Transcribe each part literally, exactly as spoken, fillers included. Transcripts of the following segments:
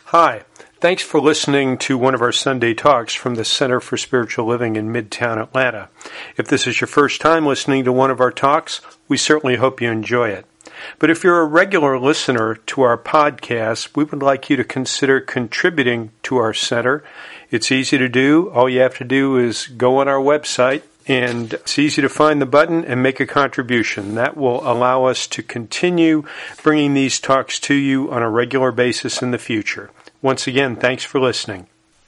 Hi, thanks for listening to one of our Sunday talks from the Center for Spiritual Living in Midtown Atlanta. If this is your first time listening to one of our talks, we certainly hope you enjoy it. But if you're a regular listener to our podcast, we would like you to consider contributing to our center. It's easy to do. All you have to do is go on our website, and it's easy to find the button and make a contribution. That will allow us to continue bringing these talks to you on a regular basis in the future. Once again, thanks for listening.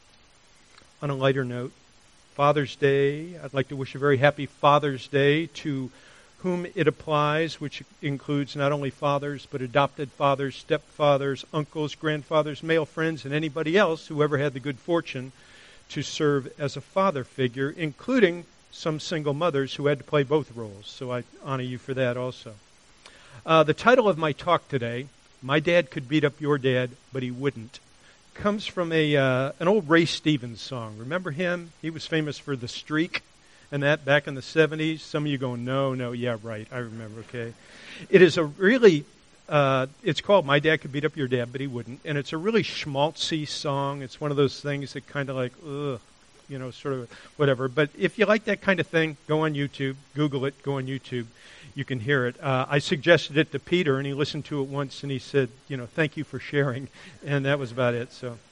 On a lighter note, Father's Day, I'd like to wish a very happy Father's Day to whom it applies, which includes not only fathers, but adopted fathers, stepfathers, uncles, grandfathers, male friends, and anybody else who ever had the good fortune to serve as a father figure, including some single mothers who had to play both roles. So I honor you for that also. Uh, the title of my talk today, My Dad Could Beat Up Your Dad, But He Wouldn't, comes from a uh, an old Ray Stevens song. Remember him? He was famous for The Streak and that back in the seventies. Some of you go, no, no, yeah, right, I remember, okay. It is a really, uh, it's called My Dad Could Beat Up Your Dad, But He Wouldn't, and it's a really schmaltzy song. It's one of those things that kind of like, ugh, you know, sort of whatever. But if you like that kind of thing, go on YouTube, Google it, go on YouTube. You can hear it. Uh, I suggested it to Peter, and he listened to it once, and he said, you know, thank you for sharing. And that was about it. So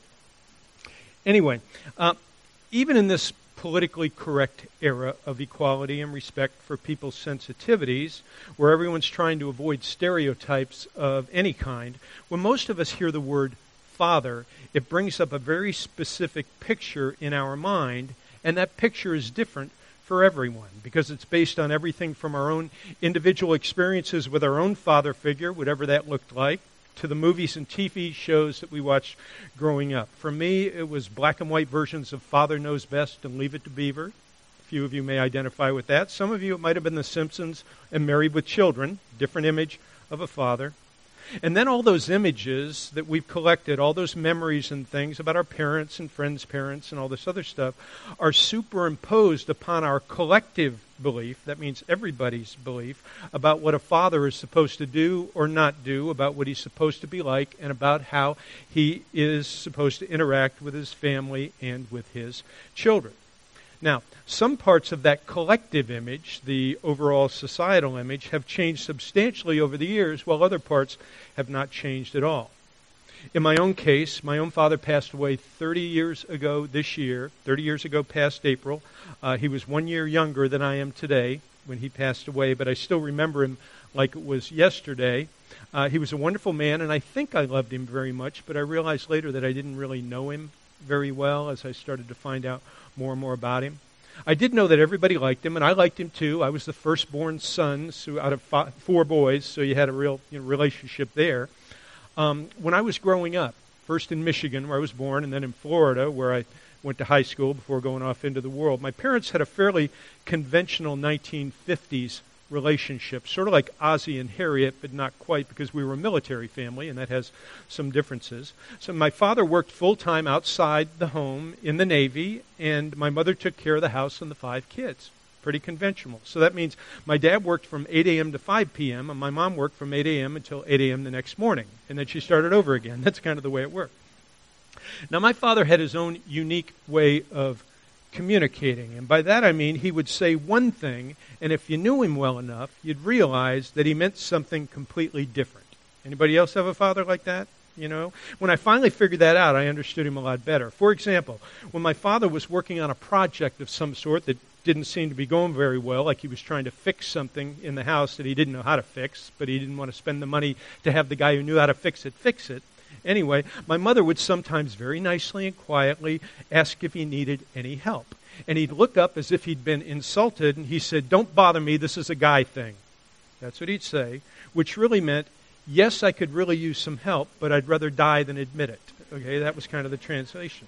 anyway, uh, even in this politically correct era of equality and respect for people's sensitivities, where everyone's trying to avoid stereotypes of any kind, when most of us hear the word father, it brings up a very specific picture in our mind, and that picture is different for everyone because it's based on everything from our own individual experiences with our own father figure, whatever that looked like, to the movies and T V shows that we watched growing up. For me, it was black and white versions of Father Knows Best and Leave It to Beaver. A few of you may identify with that. Some of you, it might have been The Simpsons and Married with Children, different image of a father. And then all those images that we've collected, all those memories and things about our parents and friends' parents and all this other stuff are superimposed upon our collective belief, that means everybody's belief, about what a father is supposed to do or not do, about what he's supposed to be like, and about how he is supposed to interact with his family and with his children. Now, some parts of that collective image, the overall societal image, have changed substantially over the years, while other parts have not changed at all. In my own case, my own father passed away thirty years ago this year, thirty years ago past April. Uh, he was one year younger than I am today when he passed away, but I still remember him like it was yesterday. Uh, he was a wonderful man, and I think I loved him very much, but I realized later that I didn't really know him very well as I started to find out more and more about him. I did know that everybody liked him, and I liked him too. I was the firstborn son so out of five, four boys, so you had a real you know, relationship there. Um, when I was growing up, first in Michigan, where I was born, and then in Florida, where I went to high school before going off into the world, my parents had a fairly conventional nineteen fifties relationship, sort of like Ozzie and Harriet, but not quite, because we were a military family, and that has some differences. So my father worked full-time outside the home in the Navy, and my mother took care of the house and the five kids. Pretty conventional. So that means my dad worked from eight a.m. to five p.m., and my mom worked from eight a.m. until eight a.m. the next morning, and then she started over again. That's kind of the way it worked. Now, my father had his own unique way of communicating, and by that I mean he would say one thing, and if you knew him well enough, you'd realize that he meant something completely different. Anybody else have a father like that? You know, when I finally figured that out, I understood him a lot better. For example, when my father was working on a project of some sort that didn't seem to be going very well, like he was trying to fix something in the house that he didn't know how to fix, but he didn't want to spend the money to have the guy who knew how to fix it fix it. Anyway, my mother would sometimes very nicely and quietly ask if he needed any help. And he'd look up as if he'd been insulted, and he said, "Don't bother me, this is a guy thing." That's what he'd say, which really meant, yes, I could really use some help, but I'd rather die than admit it. Okay, that was kind of the translation.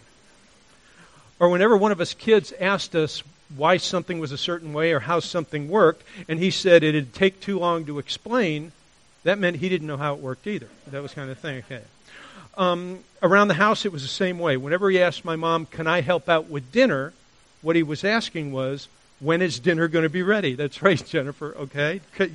Or whenever one of us kids asked us why something was a certain way or how something worked, and he said it'd take too long to explain, that meant he didn't know how it worked either. That was kind of the thing. Okay. Um, around the house, it was the same way. Whenever he asked my mom, "Can I help out with dinner?" what he was asking was, "When is dinner going to be ready?" That's right, Jennifer, okay? You,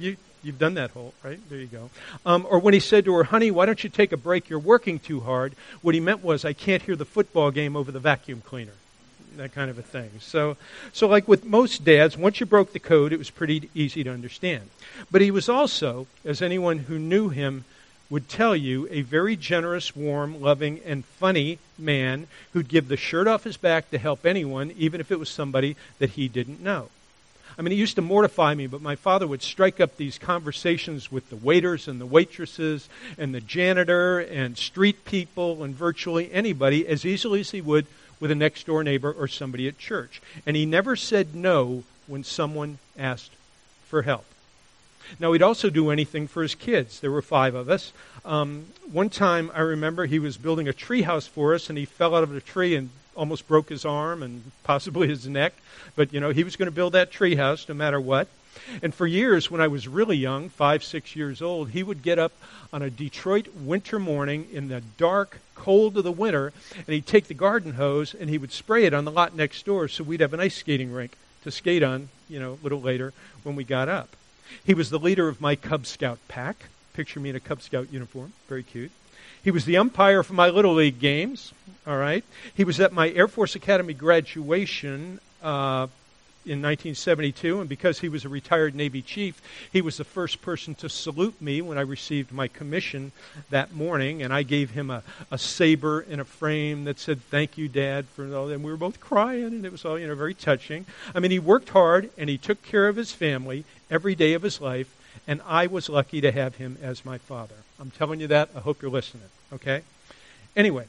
You've done that whole, right? There you go. Um, or when he said to her, honey, why don't you take a break? You're working too hard. What he meant was, I can't hear the football game over the vacuum cleaner. That kind of a thing. So, so like with most dads, once you broke the code, it was pretty easy to understand. But he was also, as anyone who knew him would tell you, a very generous, warm, loving, and funny man who'd give the shirt off his back to help anyone, even if it was somebody that he didn't know. I mean, it used to mortify me, but my father would strike up these conversations with the waiters and the waitresses and the janitor and street people and virtually anybody as easily as he would with a next-door neighbor or somebody at church. And he never said no when someone asked for help. Now, he'd also do anything for his kids. There were five of us. Um, one time, I remember he was building a tree house for us, and he fell out of the tree and almost broke his arm and possibly his neck. But, you know, he was going to build that tree house no matter what. And for years, when I was really young, five, six years old, he would get up on a Detroit winter morning in the dark cold of the winter, and he'd take the garden hose and he would spray it on the lot next door so we'd have an ice skating rink to skate on, you know, a little later when we got up. He was the leader of my Cub Scout pack. Picture me in a Cub Scout uniform. Very cute. He was the umpire for my Little League games. All right. He was at my Air Force Academy graduation uh, in nineteen seventy-two, and because he was a retired Navy chief, he was the first person to salute me when I received my commission that morning, and I gave him a, a saber in a frame that said, thank you, Dad, for all that. And we were both crying, and it was all, you know, very touching. I mean, he worked hard, and he took care of his family every day of his life, and I was lucky to have him as my father. I'm telling you that. I hope you're listening, okay? Anyway,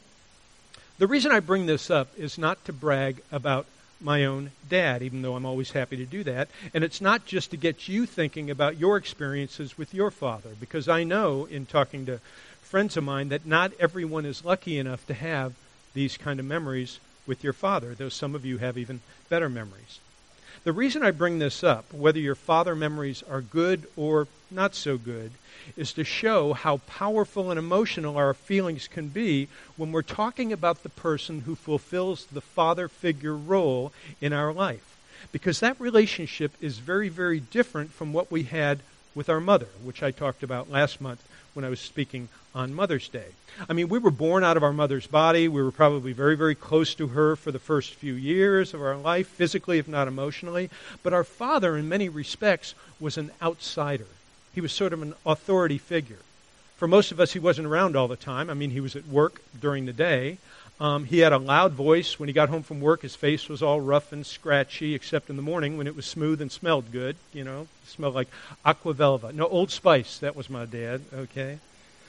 the reason I bring this up is not to brag about my own dad, even though I'm always happy to do that. And it's not just to get you thinking about your experiences with your father, because I know in talking to friends of mine that not everyone is lucky enough to have these kind of memories with your father, though some of you have even better memories. The reason I bring this up, whether your father memories are good or not so good, is to show how powerful and emotional our feelings can be when we're talking about the person who fulfills the father figure role in our life. Because that relationship is very, very different from what we had with our mother, which I talked about last month when I was speaking on Mother's Day. I mean, we were born out of our mother's body. We were probably very, very close to her for the first few years of our life, physically if not emotionally. But our father, in many respects, was an outsider. He was sort of an authority figure. For most of us, he wasn't around all the time. I mean, he was at work during the day. Um, he had a loud voice. When he got home from work, his face was all rough and scratchy, except in the morning when it was smooth and smelled good. You know, it smelled like Aqua Velva. No, Old Spice. That was my dad, okay?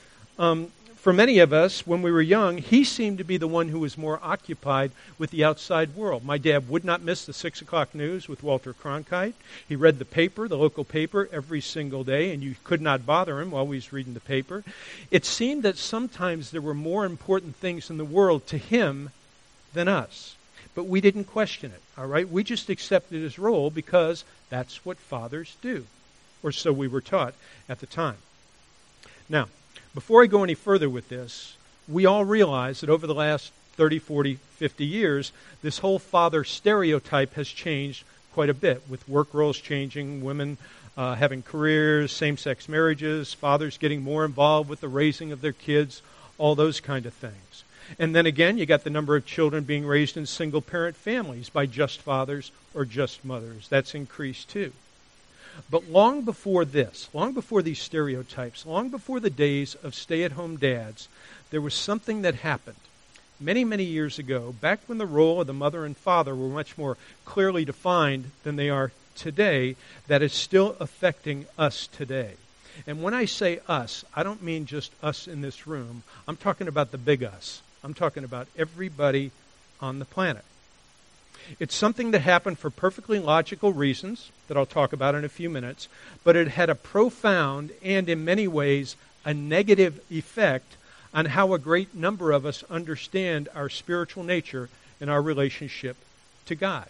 Um, for many of us, when we were young, he seemed to be the one who was more occupied with the outside world. My dad would not miss the six o'clock news with Walter Cronkite. He read the paper, the local paper, every single day, and you could not bother him while he was reading the paper. It seemed that sometimes there were more important things in the world to him than us. But we didn't question it, all right? We just accepted his role because that's what fathers do, or so we were taught at the time. Now, before I go any further with this, we all realize that over the last thirty, forty, fifty years, this whole father stereotype has changed quite a bit, with work roles changing, women uh, having careers, same-sex marriages, fathers getting more involved with the raising of their kids, all those kind of things. And then again, you got the number of children being raised in single-parent families by just fathers or just mothers. That's increased too. But long before this, long before these stereotypes, long before the days of stay-at-home dads, there was something that happened many, many years ago, back when the role of the mother and father were much more clearly defined than they are today, that is still affecting us today. And when I say us, I don't mean just us in this room. I'm talking about the big us. I'm talking about everybody on the planet. It's something that happened for perfectly logical reasons that I'll talk about in a few minutes, but it had a profound and, in many ways, a negative effect on how a great number of us understand our spiritual nature and our relationship to God.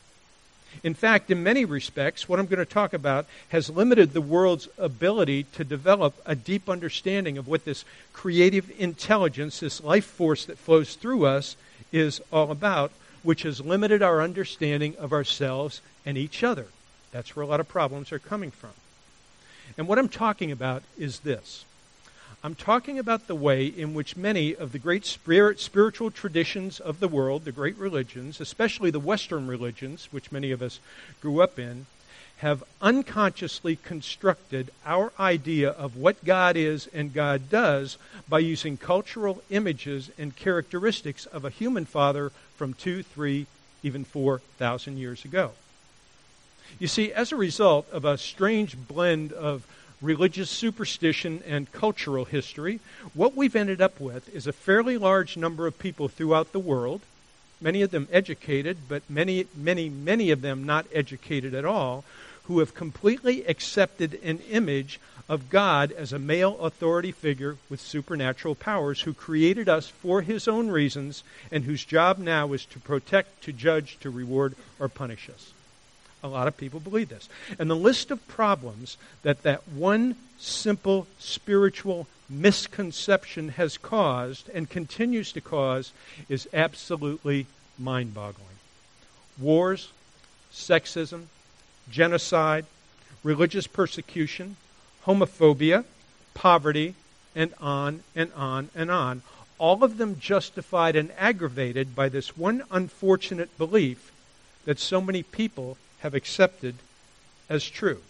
In fact, in many respects, what I'm going to talk about has limited the world's ability to develop a deep understanding of what this creative intelligence, this life force that flows through us, is all about, which has limited our understanding of ourselves and each other. That's where a lot of problems are coming from. And what I'm talking about is this. I'm talking about the way in which many of the great spirit, spiritual traditions of the world, the great religions, especially the Western religions, which many of us grew up in, have unconsciously constructed our idea of what God is and God does by using cultural images and characteristics of a human father from two, three, even four thousand years ago. You see, as a result of a strange blend of religious superstition and cultural history, what we've ended up with is a fairly large number of people throughout the world, many of them educated, but many, many, many of them not educated at all, who have completely accepted an image of God as a male authority figure with supernatural powers who created us for his own reasons and whose job now is to protect, to judge, to reward, or punish us. A lot of people believe this. And the list of problems that that one simple spiritual misconception has caused and continues to cause is absolutely mind-boggling. Wars, sexism, genocide, religious persecution, homophobia, poverty, and on and on and on. All of them justified and aggravated by this one unfortunate belief that so many people have accepted as true.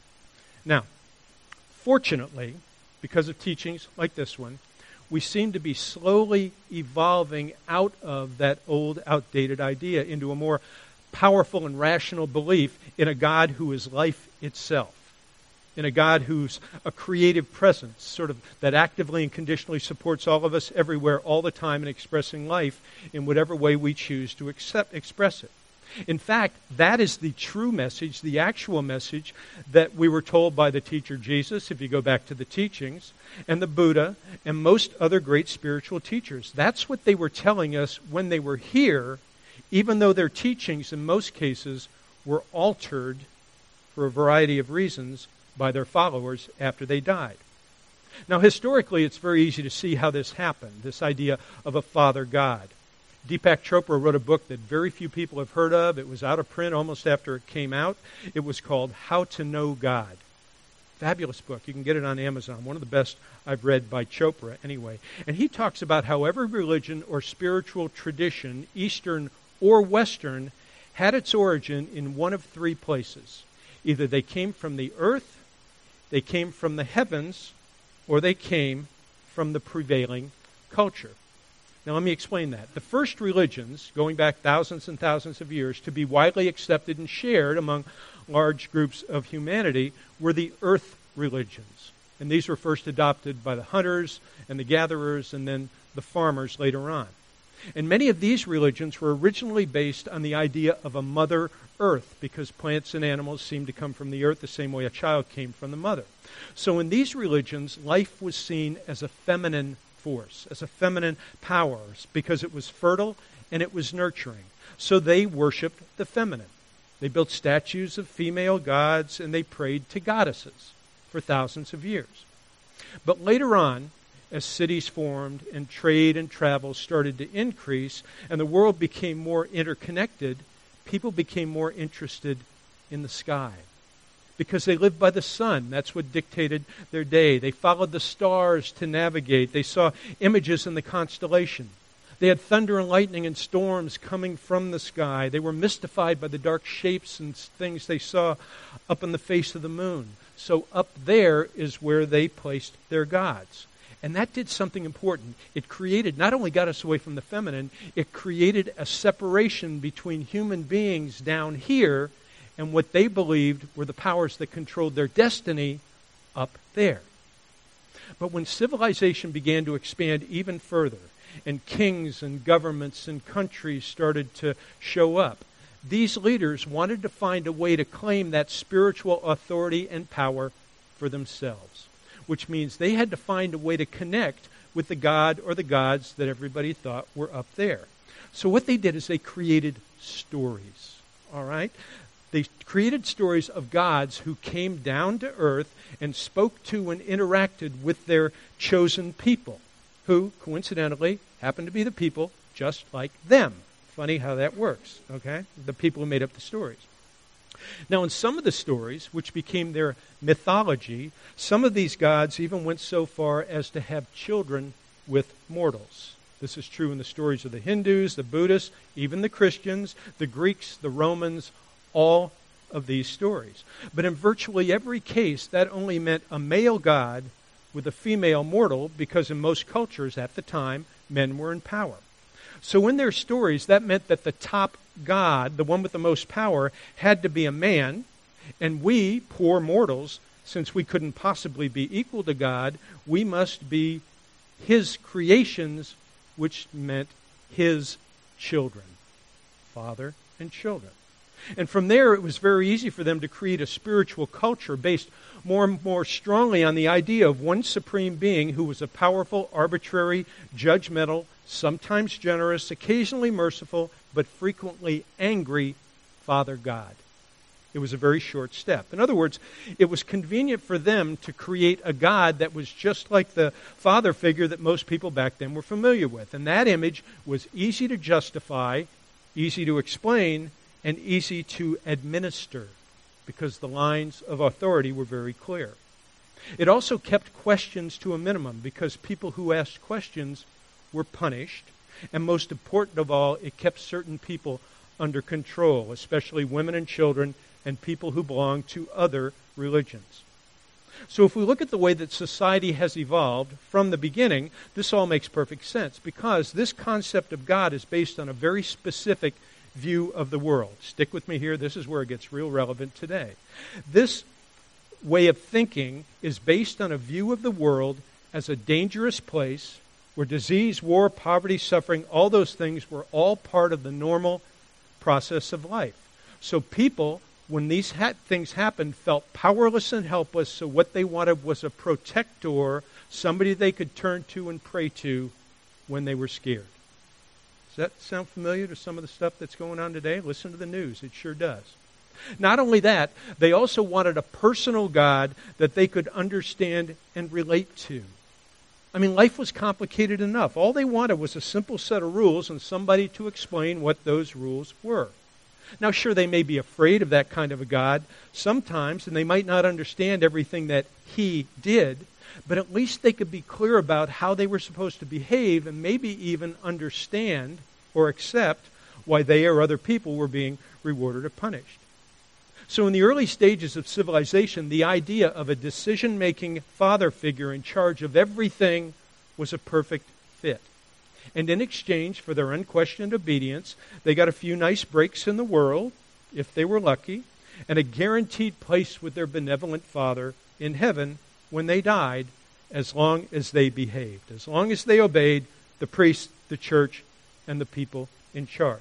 Now, fortunately, because of teachings like this one, we seem to be slowly evolving out of that old, outdated idea into a more powerful and rational belief in a God who is life itself, in a God who's a creative presence, sort of that actively and conditionally supports all of us everywhere, all the time, in expressing life in whatever way we choose to accept, express it. In fact, that is the true message, the actual message that we were told by the teacher Jesus, if you go back to the teachings, and the Buddha, and most other great spiritual teachers. That's what they were telling us when they were here, even though their teachings in most cases were altered for a variety of reasons by their followers after they died. Now, historically, it's very easy to see how this happened, this idea of a Father God. Deepak Chopra wrote a book that very few people have heard of. It was out of print almost after it came out. It was called How to Know God. Fabulous book. You can get it on Amazon. One of the best I've read by Chopra anyway. And he talks about how every religion or spiritual tradition, Eastern or Western, had its origin in one of three places. Either they came from the earth, they came from the heavens, or they came from the prevailing culture. Now, let me explain that. The first religions, going back thousands and thousands of years, to be widely accepted and shared among large groups of humanity were the earth religions. And these were first adopted by the hunters and the gatherers and then the farmers later on. And many of these religions were originally based on the idea of a mother earth, because plants and animals seem to come from the earth the same way a child came from the mother. So in these religions, life was seen as a feminine force, as a feminine power, because it was fertile and it was nurturing. So they worshipped the feminine. They built statues of female gods and they prayed to goddesses for thousands of years. But later on, as cities formed and trade and travel started to increase and the world became more interconnected, people became more interested in the sky. Because they lived by the sun. That's what dictated their day. They followed the stars to navigate. They saw images in the constellation. They had thunder and lightning and storms coming from the sky. They were mystified by the dark shapes and things they saw up on the face of the moon. So up there is where they placed their gods. And that did something important. It created, not only got us away from the feminine, it created a separation between human beings down here and what they believed were the powers that controlled their destiny up there. But when civilization began to expand even further, and kings and governments and countries started to show up, these leaders wanted to find a way to claim that spiritual authority and power for themselves, which means they had to find a way to connect with the god or the gods that everybody thought were up there. So what they did is they created stories, all right? They created stories of gods who came down to earth and spoke to and interacted with their chosen people, who, coincidentally, happened to be the people just like them. Funny how that works, okay? The people who made up the stories. Now, in some of the stories, which became their mythology, some of these gods even went so far as to have children with mortals. This is true in the stories of the Hindus, the Buddhists, even the Christians, the Greeks, the Romans, all of these stories. But in virtually every case, that only meant a male god with a female mortal, because in most cultures at the time, men were in power. So in their stories, that meant that the top god, the one with the most power, had to be a man, and we, poor mortals, since we couldn't possibly be equal to God, we must be his creations, which meant his children, father and children. And from there, it was very easy for them to create a spiritual culture based more and more strongly on the idea of one supreme being who was a powerful, arbitrary, judgmental, sometimes generous, occasionally merciful, but frequently angry Father God. It was a very short step. In other words, it was convenient for them to create a God that was just like the father figure that most people back then were familiar with. And that image was easy to justify, easy to explain, and easy to administer, because the lines of authority were very clear. It also kept questions to a minimum, because people who asked questions were punished. And most important of all, it kept certain people under control, especially women and children and people who belonged to other religions. So if we look at the way that society has evolved from the beginning, this all makes perfect sense, because this concept of God is based on a very specific view of the world. Stick with me here. This is where it gets real relevant today. This way of thinking is based on a view of the world as a dangerous place where disease, war, poverty, suffering, all those things were all part of the normal process of life. So people, when these ha- things happened, felt powerless and helpless, so what they wanted was a protector, somebody they could turn to and pray to when they were scared. Does that sound familiar to some of the stuff that's going on today? Listen to the news. It sure does. Not only that, they also wanted a personal God that they could understand and relate to. I mean, life was complicated enough. All they wanted was a simple set of rules and somebody to explain what those rules were. Now, sure, they may be afraid of that kind of a God sometimes, and they might not understand everything that he did, but at least they could be clear about how they were supposed to behave and maybe even understand or accept why they or other people were being rewarded or punished. So in the early stages of civilization, the idea of a decision-making father figure in charge of everything was a perfect fit. And in exchange for their unquestioned obedience, they got a few nice breaks in the world, if they were lucky, and a guaranteed place with their benevolent Father in heaven when they died, as long as they behaved, as long as they obeyed the priest, the church, and the people in charge.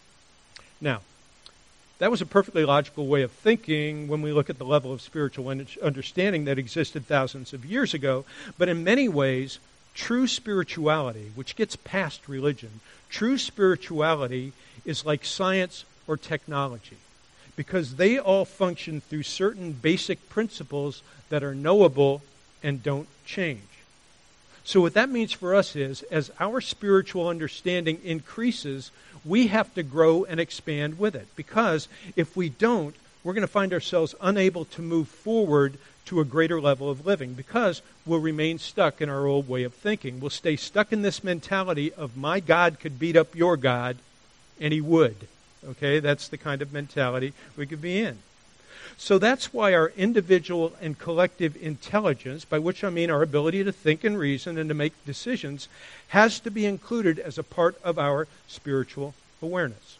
Now, that was a perfectly logical way of thinking when we look at the level of spiritual understanding that existed thousands of years ago. But in many ways, true spirituality, which gets past religion, true spirituality is like science or technology, because they all function through certain basic principles that are knowable and don't change. So what that means for us is, as our spiritual understanding increases, we have to grow and expand with it. Because if we don't, we're going to find ourselves unable to move forward to a greater level of living, because we'll remain stuck in our old way of thinking. We'll stay stuck in this mentality of, my God could beat up your God, and he would. Okay, that's the kind of mentality we could be in. So that's why our individual and collective intelligence, by which I mean our ability to think and reason and to make decisions, has to be included as a part of our spiritual awareness.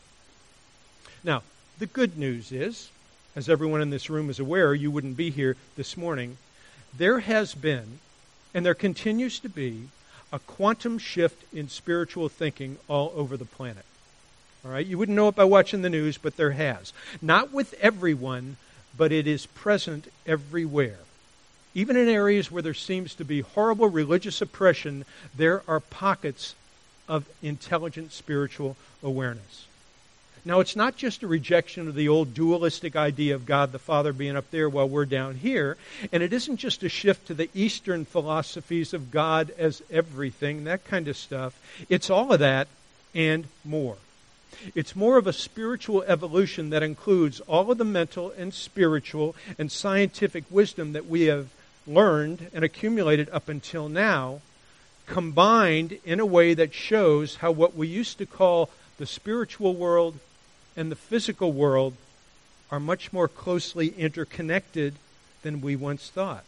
Now, the good news is, as everyone in this room is aware, you wouldn't be here this morning, there has been, and there continues to be, a quantum shift in spiritual thinking all over the planet. All right, you wouldn't know it by watching the news, but there has. Not with everyone, but it is present everywhere. Even in areas where there seems to be horrible religious oppression, there are pockets of intelligent spiritual awareness. Now, it's not just a rejection of the old dualistic idea of God the Father being up there while we're down here, and it isn't just a shift to the Eastern philosophies of God as everything, that kind of stuff. It's all of that and more. It's more of a spiritual evolution that includes all of the mental and spiritual and scientific wisdom that we have learned and accumulated up until now, combined in a way that shows how what we used to call the spiritual world and the physical world are much more closely interconnected than we once thought.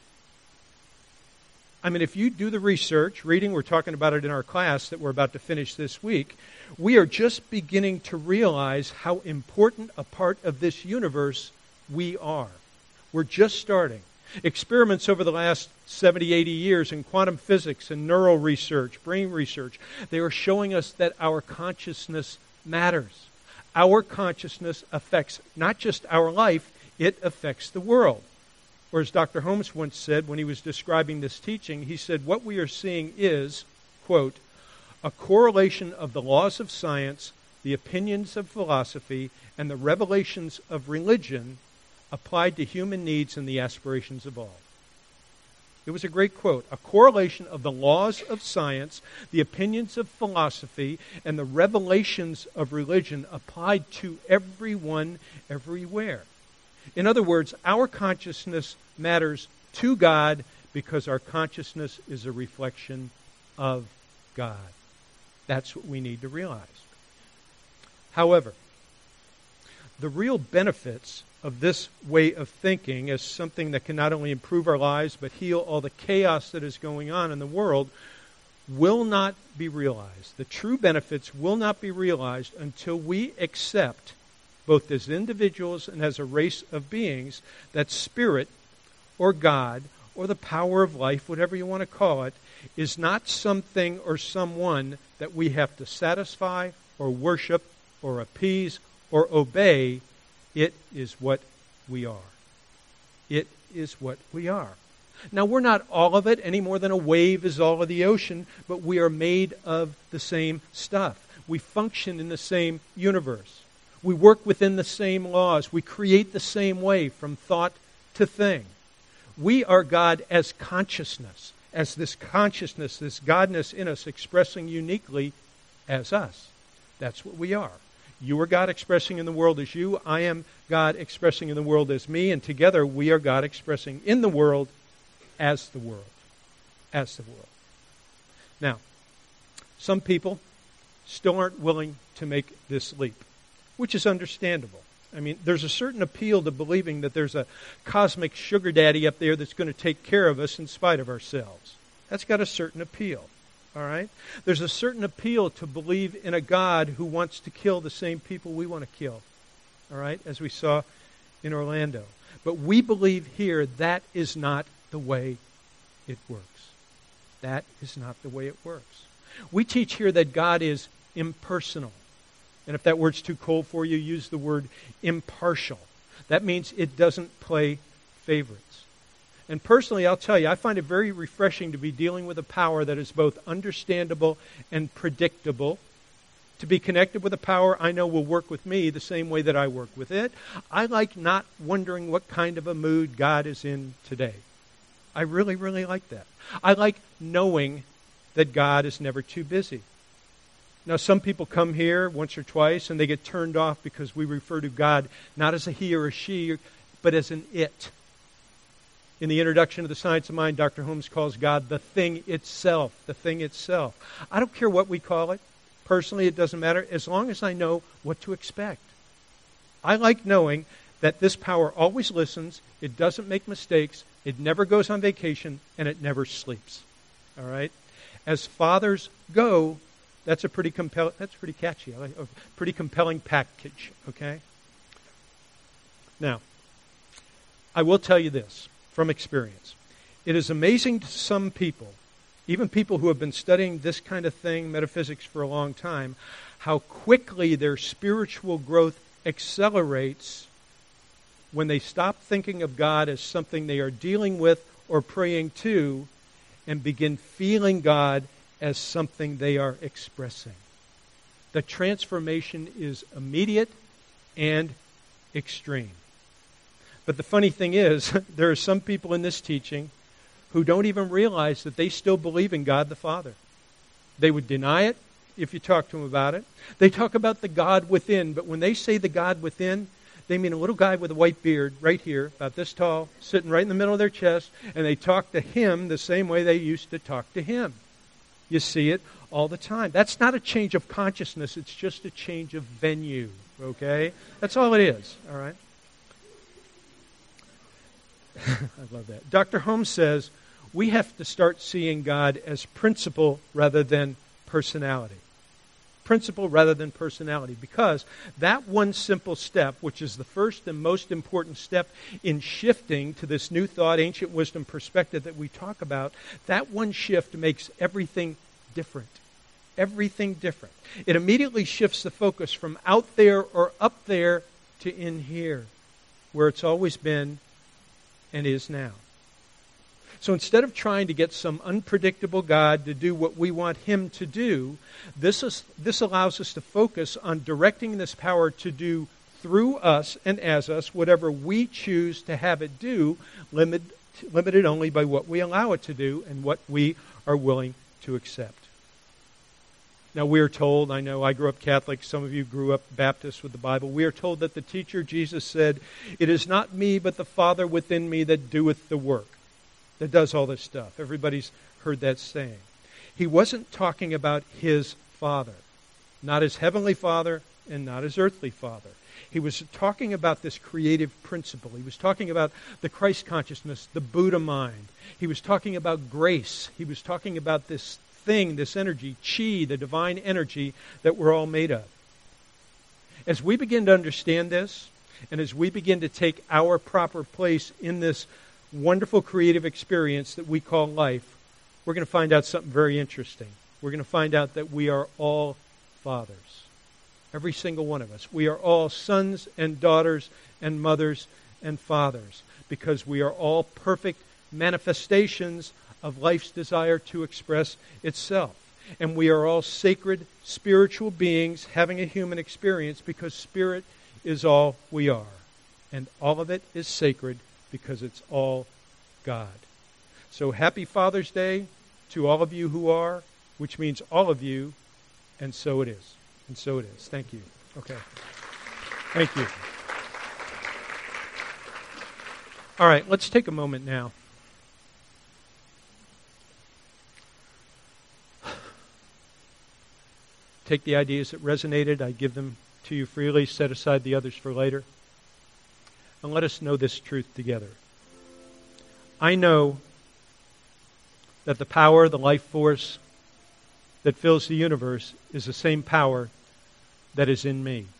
I mean, if you do the research, reading, we're talking about it in our class that we're about to finish this week, we are just beginning to realize how important a part of this universe we are. We're just starting. Experiments over the last seventy, eighty years in quantum physics and neural research, brain research, they are showing us that our consciousness matters. Our consciousness affects not just our life, it affects the world. Or as Doctor Holmes once said when he was describing this teaching, he said, what we are seeing is, quote, a correlation of the laws of science, the opinions of philosophy, and the revelations of religion applied to human needs and the aspirations of all. It was a great quote. A correlation of the laws of science, the opinions of philosophy, and the revelations of religion applied to everyone, everywhere. In other words, our consciousness matters to God because our consciousness is a reflection of God. That's what we need to realize. However, the real benefits of this way of thinking as something that can not only improve our lives but heal all the chaos that is going on in the world will not be realized. The true benefits will not be realized until we accept, both as individuals and as a race of beings, that spirit or God or the power of life, whatever you want to call it, is not something or someone that we have to satisfy or worship or appease or obey. It is what we are. It is what we are. Now, we're not all of it any more than a wave is all of the ocean, but we are made of the same stuff. We function in the same universe. We work within the same laws. We create the same way from thought to thing. We are God as consciousness, as this consciousness, this Godness in us expressing uniquely as us. That's what we are. You are God expressing in the world as you. I am God expressing in the world as me. And together we are God expressing in the world as the world. As the world. Now, some people still aren't willing to make this leap, which is understandable. I mean, there's a certain appeal to believing that there's a cosmic sugar daddy up there that's going to take care of us in spite of ourselves. That's got a certain appeal. All right? There's a certain appeal to believe in a God who wants to kill the same people we want to kill. All right? As we saw in Orlando. But we believe here that is not the way it works. That is not the way it works. We teach here that God is impersonal. And if that word's too cold for you, use the word impartial. That means it doesn't play favorites. And personally, I'll tell you, I find it very refreshing to be dealing with a power that is both understandable and predictable. To be connected with a power I know will work with me the same way that I work with it. I like not wondering what kind of a mood God is in today. I really, really like that. I like knowing that God is never too busy. Now, some people come here once or twice and they get turned off because we refer to God not as a he or a she, but as an it. In the introduction of The Science of Mind, Doctor Holmes calls God the thing itself, the thing itself. I don't care what we call it. Personally, it doesn't matter as long as I know what to expect. I like knowing that this power always listens, it doesn't make mistakes, it never goes on vacation, and it never sleeps. All right? As fathers go, that's a pretty compelling, that's pretty catchy, I like, a pretty compelling package, okay? Now, I will tell you this. From experience. It is amazing to some people, even people who have been studying this kind of thing, metaphysics, for a long time, how quickly their spiritual growth accelerates when they stop thinking of God as something they are dealing with or praying to and begin feeling God as something they are expressing. The transformation is immediate and extreme. But the funny thing is, there are some people in this teaching who don't even realize that they still believe in God the Father. They would deny it if you talk to them about it. They talk about the God within, but when they say the God within, they mean a little guy with a white beard right here, about this tall, sitting right in the middle of their chest, and they talk to him the same way they used to talk to him. You see it all the time. That's not a change of consciousness. It's just a change of venue, okay? That's all it is, all right? I love that. Doctor Holmes says, we have to start seeing God as principle rather than personality. Principle rather than personality. Because that one simple step, which is the first and most important step in shifting to this new thought, ancient wisdom perspective that we talk about, that one shift makes everything different. Everything different. It immediately shifts the focus from out there or up there to in here, where it's always been and is now. So instead of trying to get some unpredictable God to do what we want him to do, this is this allows us to focus on directing this power to do through us and as us whatever we choose to have it do, limit, limited only by what we allow it to do and what we are willing to accept. Now we are told, I know I grew up Catholic, some of you grew up Baptist with the Bible, we are told that the teacher Jesus said, "It is not me but the Father within me that doeth the work," that does all this stuff. Everybody's heard that saying. He wasn't talking about his Father, not his heavenly Father and not his earthly Father. He was talking about this creative principle. He was talking about the Christ consciousness, the Buddha mind. He was talking about grace. He was talking about this thing, this energy, chi, the divine energy that we're all made of. As we begin to understand this, and as we begin to take our proper place in this wonderful creative experience that we call life, we're going to find out something very interesting. We're going to find out that we are all fathers. Every single one of us. We are all sons and daughters and mothers and fathers because we are all perfect manifestations of life's desire to express itself. And we are all sacred spiritual beings having a human experience because spirit is all we are. And all of it is sacred because it's all God. So happy Father's Day to all of you who are, which means all of you, and so it is. And so it is. Thank you. Okay. Thank you. All right, let's take a moment now. Take the ideas that resonated. I give them to you freely. Set aside the others for later. And let us know this truth together. I know that the power, the life force that fills the universe is the same power that is in me.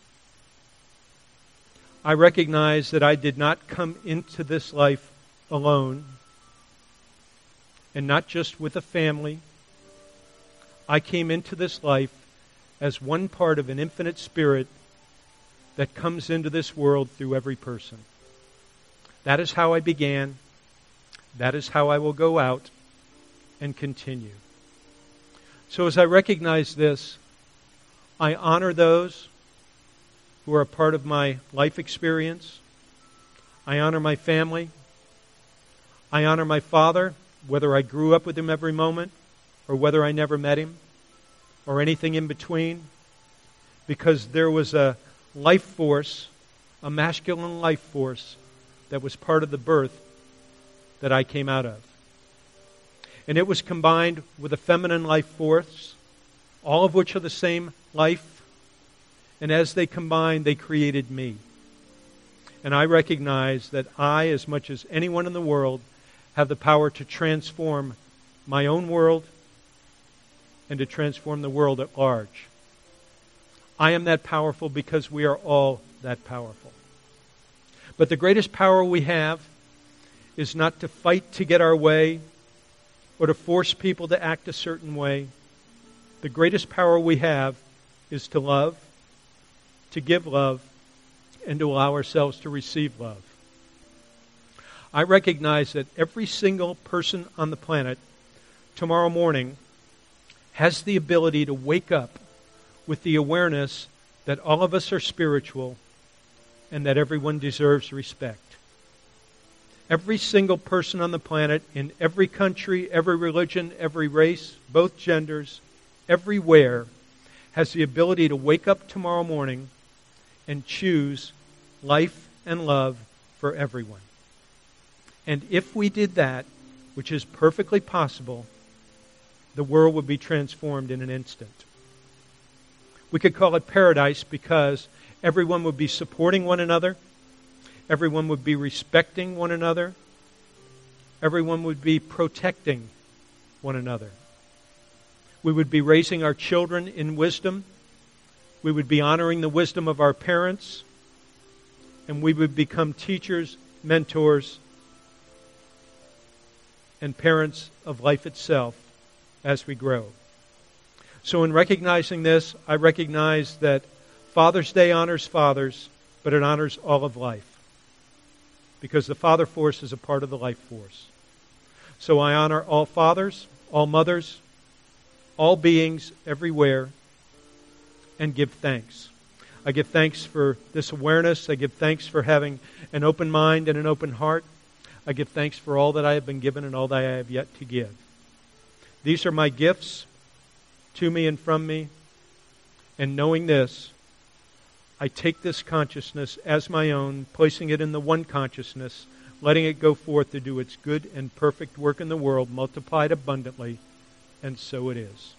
I recognize that I did not come into this life alone, and not just with a family. I came into this life as one part of an infinite spirit that comes into this world through every person. That is how I began. That is how I will go out and continue. So as I recognize this, I honor those who are a part of my life experience. I honor my family. I honor my father, whether I grew up with him every moment or whether I never met him or anything in between, because there was a life force, a masculine life force that was part of the birth that I came out of. And it was combined with a feminine life force, all of which are the same life. And as they combined, they created me. And I recognize that I, as much as anyone in the world, have the power to transform my own world and to transform the world at large. I am that powerful because we are all that powerful. But the greatest power we have is not to fight to get our way or to force people to act a certain way. The greatest power we have is to love, to give love, and to allow ourselves to receive love. I recognize that every single person on the planet tomorrow morning has the ability to wake up with the awareness that all of us are spiritual and that everyone deserves respect. Every single person on the planet, in every country, every religion, every race, both genders, everywhere, has the ability to wake up tomorrow morning and choose life and love for everyone. And if we did that, which is perfectly possible, the world would be transformed in an instant. We could call it paradise because everyone would be supporting one another. Everyone would be respecting one another. Everyone would be protecting one another. We would be raising our children in wisdom. We would be honoring the wisdom of our parents. And we would become teachers, mentors, and parents of life itself as we grow. So in recognizing this, I recognize that Father's Day honors fathers, but it honors all of life. Because the father force is a part of the life force. So I honor all fathers, all mothers, all beings everywhere, and give thanks. I give thanks for this awareness. I give thanks for having an open mind and an open heart. I give thanks for all that I have been given and all that I have yet to give. These are my gifts to me and from me. And knowing this, I take this consciousness as my own, placing it in the one consciousness, letting it go forth to do its good and perfect work in the world, multiplied abundantly, and so it is.